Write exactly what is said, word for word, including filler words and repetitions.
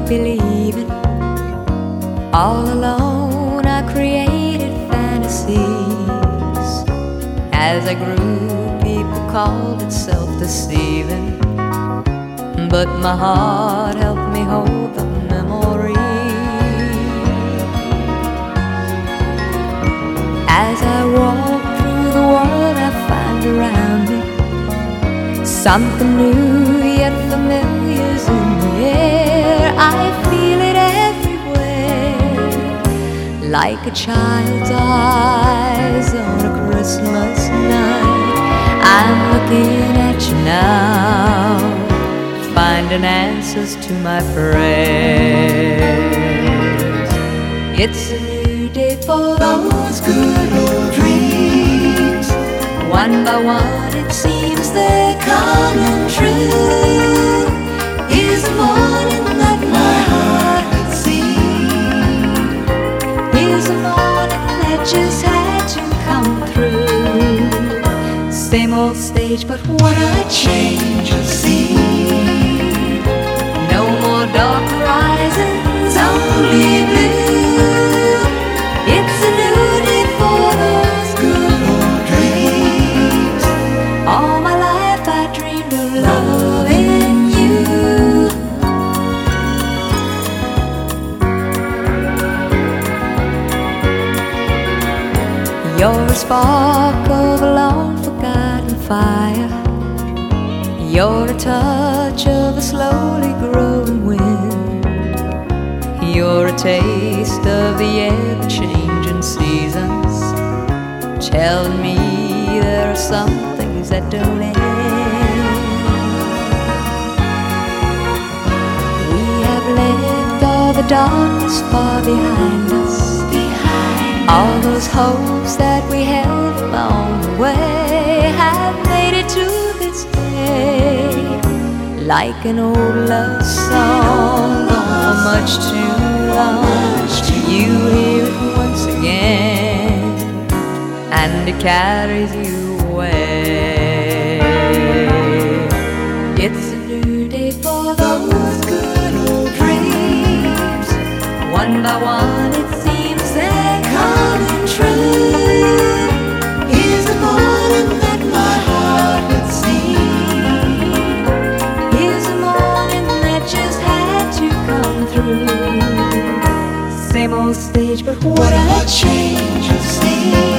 believing. All alone I created fantasies. As I grew, people called it self-deceiving, but my heart helped me hold the memory. As I walk through the world, I find around me something new yet familiar's in the air. I feel it everywhere, like a child's eyes on a Christmas night. I'm looking at you now, finding answers to my prayers. It's a new day for those good old dreams. One by one it seems they're coming true. Here's the morning that my heart could see. Here's the morning that just had to come through. Same old stage, but what a change of scene. No more dark horizons, only blue. It's a new day for those good old dreams. All my life I dreamed of loving you. You're a spark of a long forgotten fire. You're a touch of a slowly growing wind. You're a taste of the ever-changing seasons, telling me there are some things that don't end. We have left all the darkness far behind us, all those hopes that we held along the way have made it to this day. Like an old love song, gone for much too long. You hear it once again, and it carries you away. It's a new day for those good old dreams. One by one it seems they're coming true. Here's the morning that my heart could see. Here's the morning that just had to come through. Same old stage, but what a change of scene.